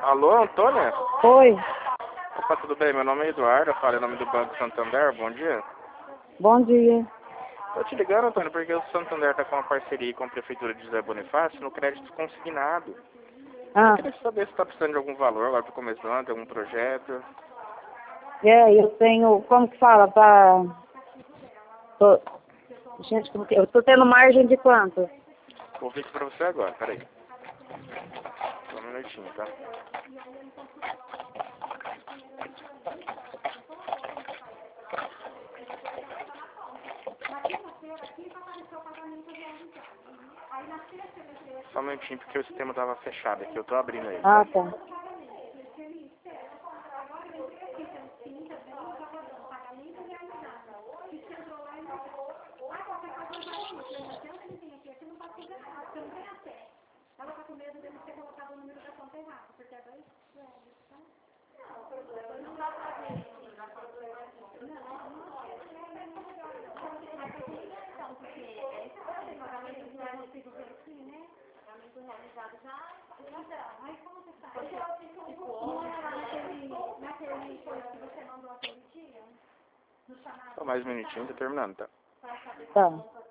Alô, Antônia? Oi, Opa, tudo bem? Meu nome é Eduardo, eu falo em nome do Banco Santander, bom dia. bom dia. Tô te ligando, Antônio, porque o Santander tá com uma parceria com a Prefeitura de José Bonifácio no crédito consignado. Eu Ah, queria saber se tá precisando de algum valor agora pro começo do ano, tem algum projeto. eu tenho, como que fala, tô, gente, como que, eu tô tendo margem de quanto? Vou ver aqui pra você agora, peraí. Só um minutinho, tá? Só um minutinho, porque o sistema tava fechado aqui, eu tô abrindo ele, Ah, tá? tá. Só mais um minutinho, tô terminando, tá? Tá.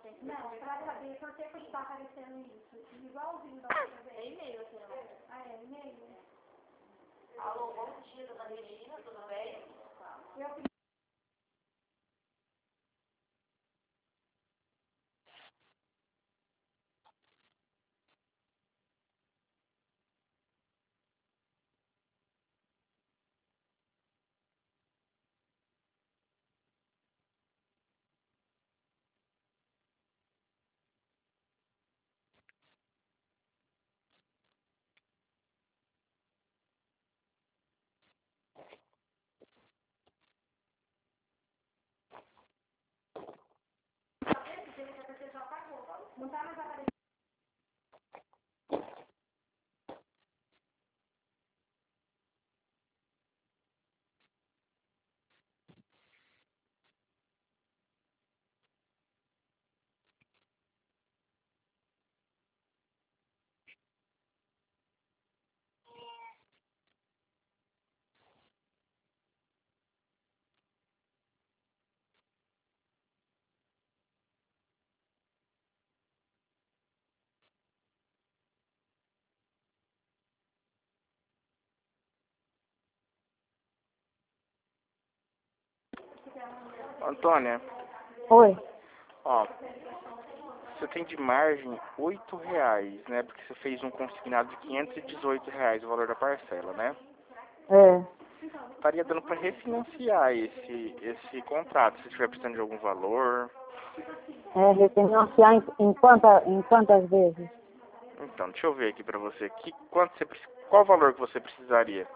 Antônia, Oi. ó, você tem de margem R$ 8, né? Porque você fez um consignado de R$ 518 o valor da parcela, né? É, Estaria dando para refinanciar esse contrato, se estiver precisando de algum valor. refinanciar em quantas vezes? Então, deixa eu ver aqui para você. Qual valor que você precisaria?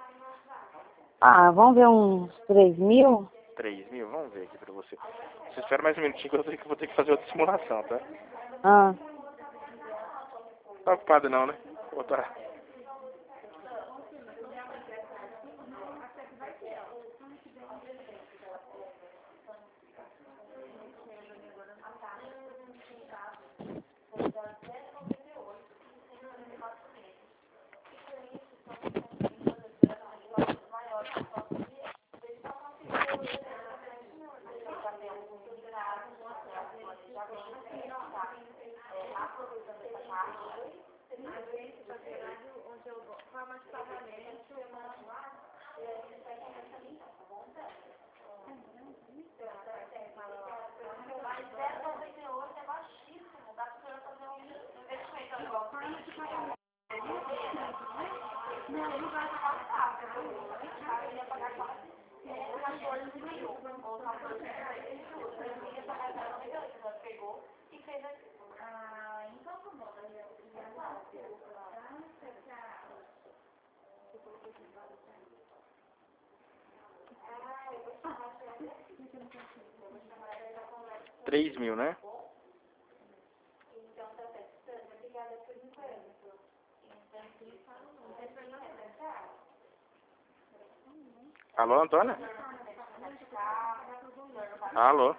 Ah, vamos ver uns 3.000? 3.000? Vamos ver aqui para você. Você espera mais um minutinho que eu vou ter que fazer outra simulação, tá? Ah, Tá ocupado não, né? Vou botar. R$ 3.000, né? Alô, Antônia? Alô?